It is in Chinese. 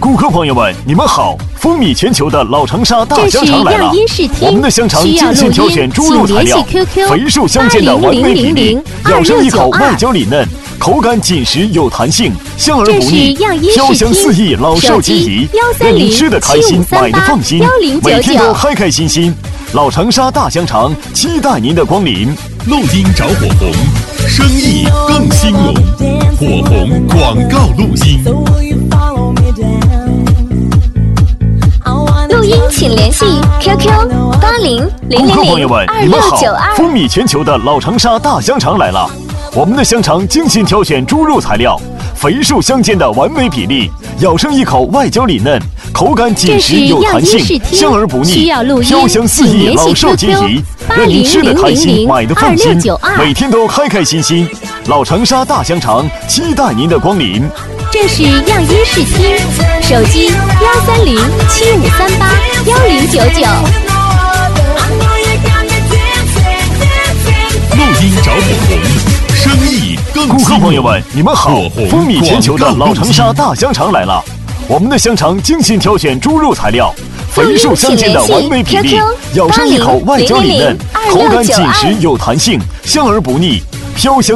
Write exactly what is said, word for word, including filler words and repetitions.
顾客朋友们，你们好！风靡全球的老长沙大香肠来了。我们的香肠精心挑选猪肉材料，肥瘦相间的完美比例，咬上一口外焦里嫩，口感紧实有弹性，香而不腻，飘香四溢，老少皆宜，让您吃得开心，买得放心，每天都开开心心。老长沙大香肠期待您的光临。 录音找火红，生意更兴隆，火红广告录音。 录音请联系 Q Q 八零零零零二六九二。 风靡全球的老长沙大香肠来了。我们的香肠精心挑选猪肉材料，肥瘦相间的完美比例，咬上一口外焦里嫩，口感紧实有弹性，香而不腻，飘香四溢，老少皆宜，让您吃得开心，买得放心，每天都开开心心。老长沙大香肠期待您的光临。 这是样衣试听，手机幺三零七五三八幺零九九。 录音找火红，生意更顾客朋友们，你们好！风靡全球的老长沙大香肠来了。我们的香肠精心挑选猪肉材料，肥瘦相间的完美比例，咬上一口外焦里嫩，口感紧实有弹性，香而不腻，飘香。